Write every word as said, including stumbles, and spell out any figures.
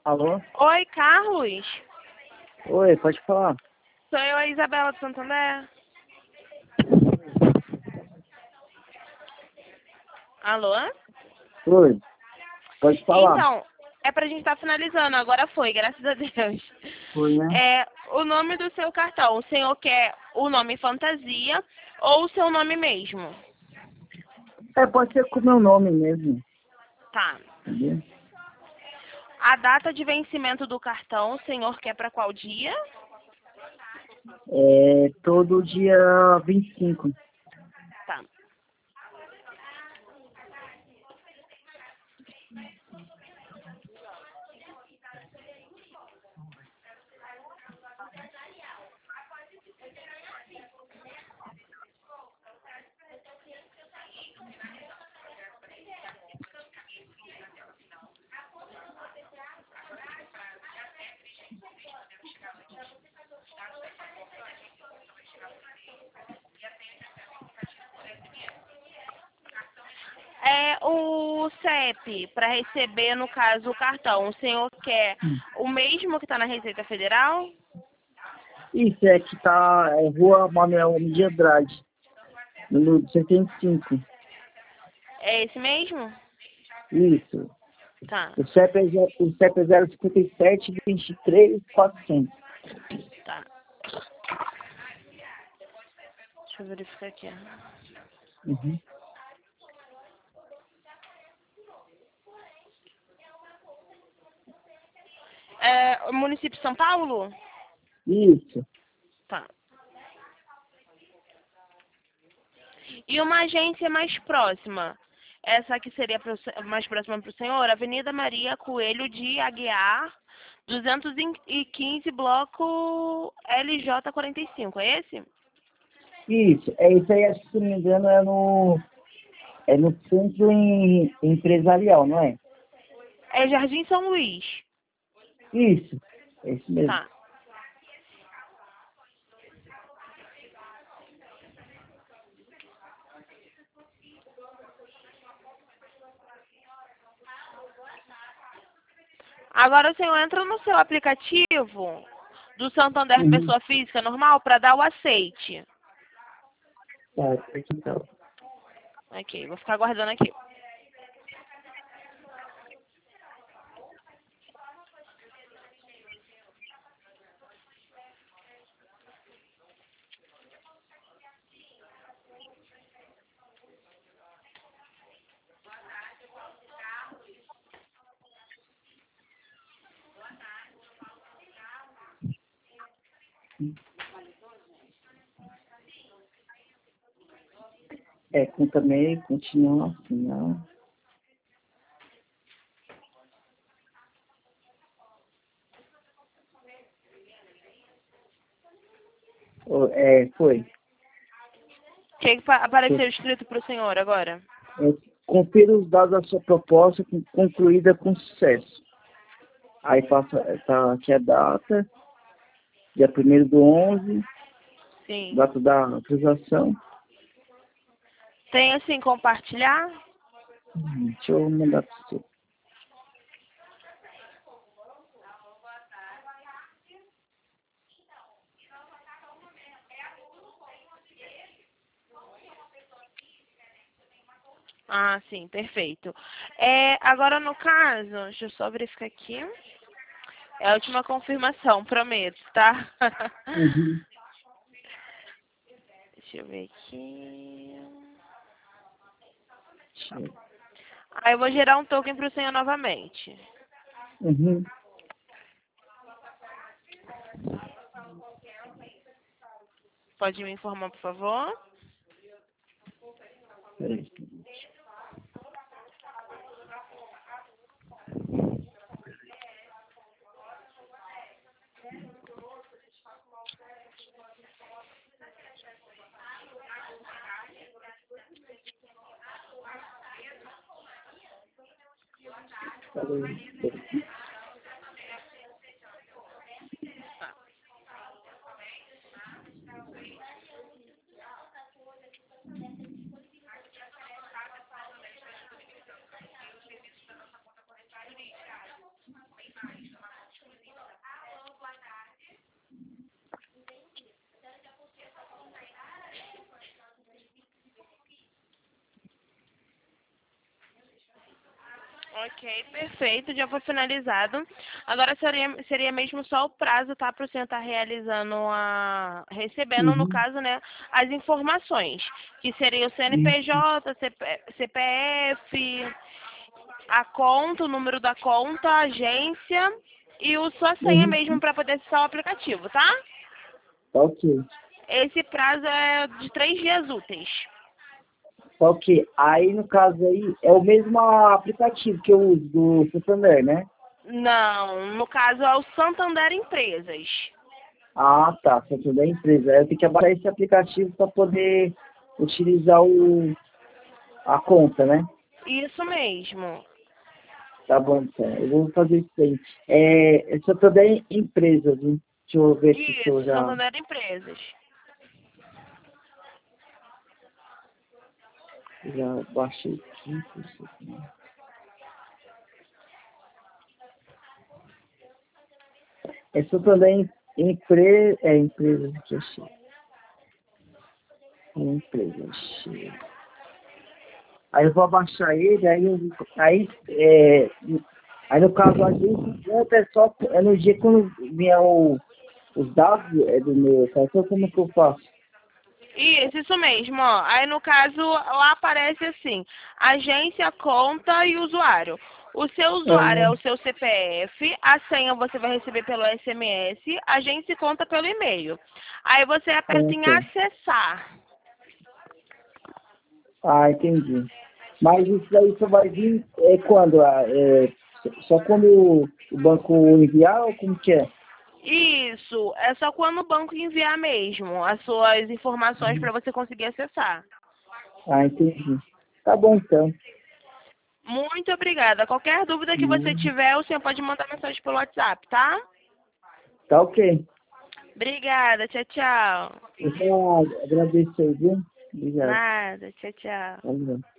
Alô? Oi, Carlos? Oi, pode falar. Sou eu, a Isabela do Santander. Alô? Oi, pode falar. Então, é pra gente estar finalizando. Agora foi, graças a Deus. Foi, né? É, o nome do seu cartão, o senhor quer o nome fantasia ou o seu nome mesmo? É, pode ser com o meu nome mesmo. Tá. Entendeu? A data de vencimento do cartão, o senhor quer pra qual dia? É todo dia vinte e cinco. Tá. É o C E P, para receber, no caso, o cartão. O senhor quer o mesmo que está na Receita Federal? Isso, é que tá é Rua Manuel de Andrade, número setenta e cinco. É esse mesmo? Isso. Tá, O C E P é, ze- o C E P é zero cinquenta e sete, vinte e três, quatrocentos. tá. Deixa eu verificar aqui. Uhum. É o município de São Paulo? Isso. Tá. E uma agência mais próxima? Essa aqui seria pro- mais próxima para o senhor? Avenida Maria Coelho de Aguiar, duzentos e quinze, bloco L J quarenta e cinco, é esse? Isso. É isso aí, acho que se não me engano é no, é no centro em- empresarial, não é? É Jardim São Luís. Isso. É isso mesmo. Tá. Agora o senhor entra no seu aplicativo do Santander Uhum. Pessoa Física normal para dar o aceite. Tá, aqui então. Ok, vou ficar aguardando aqui. É, com também continua assim, ó. Ô, É, foi. O que, que pa- apareceu escrito para o senhor agora? É, confira os dados da sua proposta con- concluída com sucesso. Aí passa, tá aqui a data, dia primeiro do onze, Sim. data da autorização. Tem assim, compartilhar? Hum, Deixa eu mandar para você. Ah, sim, perfeito. É, agora no caso, deixa eu só verificar aqui. É a última confirmação, prometo, tá? Uhum. Deixa eu ver aqui. Deixa eu- Aí eu vou gerar um token para o senhor novamente. Uhum. Pode me informar, por favor? Peraí. Peraí. Ok, perfeito, já foi finalizado. Agora seria, seria mesmo só o prazo, tá? Para o senhor estar realizando a. Recebendo, no Uhum. caso, né, as informações. Que seria o Isso. C N P J, C P C P F, a conta, o número da conta, a agência e o sua senha Uhum. mesmo para poder acessar o aplicativo, tá? Tá ok. Esse prazo é de três dias úteis. Tá ok. Aí, no caso aí, é o mesmo aplicativo que eu uso do Santander, né? Não, no caso é o Santander Empresas. Ah, tá. Santander é empresa. Aí eu tenho que abaixar esse aplicativo para poder utilizar o, a conta, né? Isso mesmo. Tá bom, então. Eu vou fazer isso aí. É, é Santander Empresas, hein? Deixa eu ver aqui se eu Isso, já, Santander Empresas. já baixei aqui. Isso aqui. É Santander Empre, é, Empresas que eu achei. É empresa, achei. Aí eu vou abaixar ele, aí, eu, aí, é, aí no caso a gente conta é só é no dia quando vier o, os dados é do meu cartão, como que eu faço? Isso, isso mesmo, ó. Aí no caso lá aparece assim, agência, conta e usuário. O seu usuário é Ah, o seu C P F, a senha você vai receber pelo S M S, agência e conta pelo e-mail. Aí você aperta ah, em tá. acessar. Ah, entendi. Mas isso daí só vai vir é, quando? Ah, é, só quando o o banco enviar ou como que é? Isso, é só quando o banco enviar mesmo as suas informações para você conseguir acessar. Ah, entendi. Tá bom então. Muito obrigada. Qualquer dúvida que você Hum, tiver, o senhor pode mandar mensagem pelo WhatsApp, tá? Tá ok. Obrigada, tchau, tchau. Eu só agradeço aí, viu? Obrigado. Nada, tchau, tchau. Valeu.